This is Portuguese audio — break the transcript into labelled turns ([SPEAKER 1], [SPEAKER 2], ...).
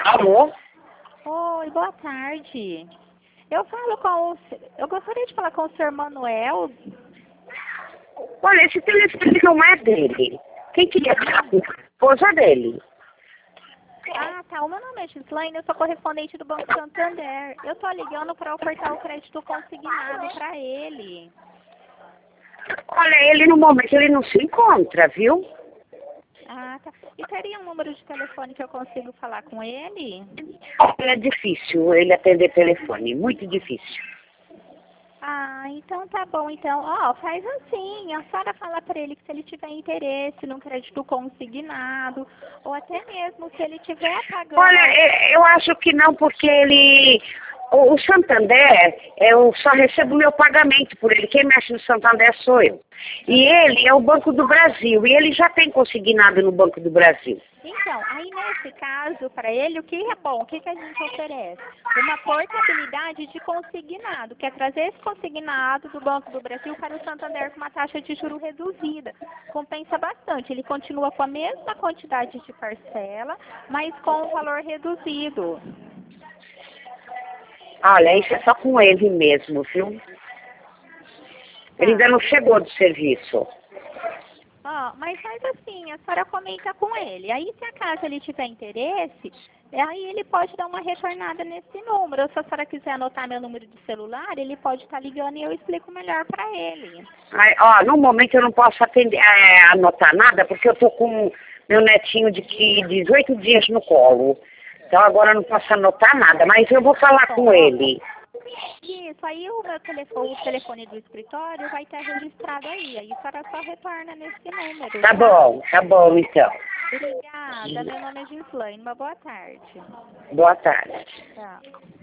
[SPEAKER 1] Alô?
[SPEAKER 2] Oi, boa tarde. Eu gostaria de falar com o senhor Manuel.
[SPEAKER 1] Olha, esse telefone não é dele. Quem queria falar com a esposa dele?
[SPEAKER 2] Ah, tá. O meu nome é Gislaine, eu sou correspondente do Banco Santander. Eu tô ligando para ofertar o crédito consignado para ele.
[SPEAKER 1] Olha, ele no momento ele não se encontra, viu?
[SPEAKER 2] Ah, tá. E teria um número de telefone que eu consigo falar com ele?
[SPEAKER 1] É difícil ele atender telefone, muito difícil.
[SPEAKER 2] Ah, então tá bom. Então, ó, faz assim. A senhora fala para ele que se ele tiver interesse no crédito consignado, ou até mesmo se ele tiver pagando.
[SPEAKER 1] Olha, eu acho que não, porque ele... O Santander, eu só recebo meu pagamento por ele. Quem mexe no Santander sou eu. E ele é o Banco do Brasil, e ele já tem consignado no Banco do Brasil.
[SPEAKER 2] Então, aí nesse caso, para ele, o que é bom? O que a gente oferece? Uma portabilidade de consignado, que é trazer esse consignado do Banco do Brasil para o Santander com uma taxa de juro reduzida. Compensa bastante. Ele continua com a mesma quantidade de parcela, mas com um valor reduzido.
[SPEAKER 1] Olha, isso é só com ele mesmo, viu? Ele ainda não chegou do serviço.
[SPEAKER 2] Ó, mas faz assim, a senhora comenta com ele. Aí, se acaso ele tiver interesse, aí ele pode dar uma retornada nesse número. Ou se a senhora quiser anotar meu número de celular, ele pode estar ligando e eu explico melhor para ele.
[SPEAKER 1] Ai, ó, no momento eu não posso atender, anotar nada, porque eu tô com meu netinho de 18 dias no colo. Então agora eu não posso anotar nada, mas eu vou falar com ele.
[SPEAKER 2] Isso, aí o telefone do escritório vai estar registrado aí. Aí a senhora só retorna nesse número,
[SPEAKER 1] Tá bom então.
[SPEAKER 2] Obrigada, meu nome é Gislaine. Uma boa tarde.
[SPEAKER 1] Boa tarde.
[SPEAKER 2] Tchau.